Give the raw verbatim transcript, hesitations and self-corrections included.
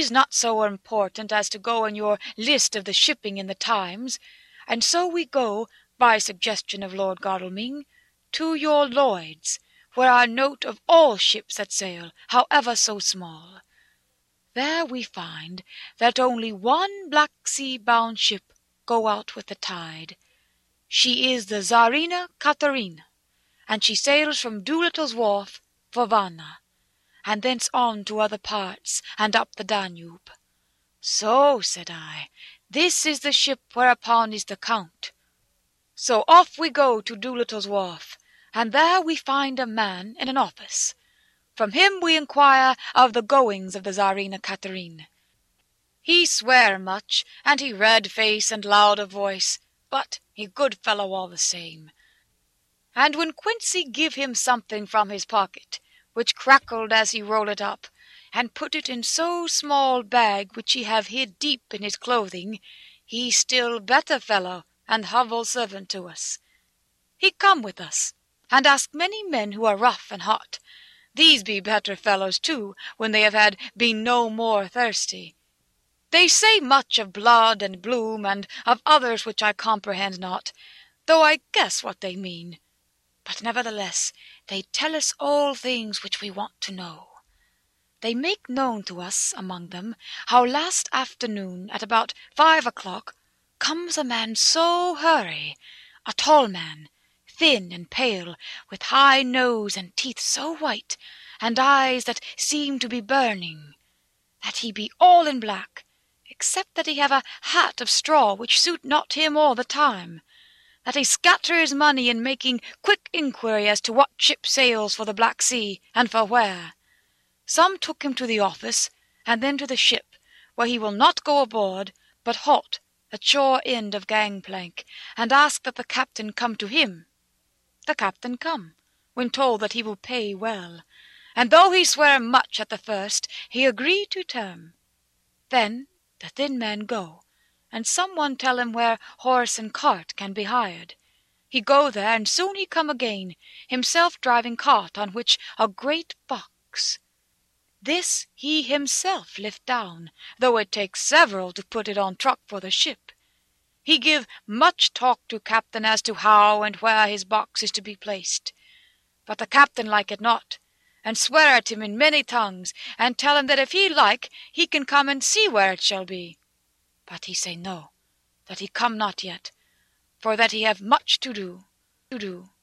is not so important as to go in your list of the shipping in the Times, and so we go, by suggestion of Lord Godalming, to your Lloyd's, where are note of all ships that sail, however so small. There we find that only one Black Sea-bound ship go out with the tide. She is the Czarina Katerina, and she sails from Doolittle's Wharf for Varna, and thence on to other parts, and up the Danube. So, said I, this is the ship whereupon is the Count. So off we go to Doolittle's Wharf, and there we find a man in an office. From him we inquire of the goings of the Czarina Katerina. He sware much, and he red face and loud of voice, but he good fellow all the same. And when Quincey give him something from his pocket, which crackled as he rolled it up, and put it in so small bag which he have hid deep in his clothing, he still better fellow and humble servant to us. He come with us, and ask many men who are rough and hot. These be better fellows too, when they have had been no more thirsty. They say much of blood and bloom, and of others which I comprehend not, though I guess what they mean. But nevertheless they tell us all things which we want to know. They make known to us among them how last afternoon at about five o'clock comes a man so hurry, a tall man, thin and pale, with high nose and teeth so white, and eyes that seem to be burning, that he be all in black, except that he have a hat of straw which suit not him all the time, that he scatter his money in making quick inquiry as to what ship sails for the Black Sea, and for where. Some took him to the office, and then to the ship, where he will not go aboard, but halt at shore end of gangplank, and ask that the captain come to him. The captain come, when told that he will pay well, and though he swear much at the first, he agree to term. Then the thin man go, and some one tell him where horse and cart can be hired. He go there, and soon he come again, himself driving cart on which a great box. This he himself lift down, though it takes several to put it on truck for the ship. He give much talk to captain as to how and where his box is to be placed. But the captain like it not, and swear at him in many tongues, and tell him that if he like, he can come and see where it shall be. But he say no, that he come not yet, for that he have much to do, to do.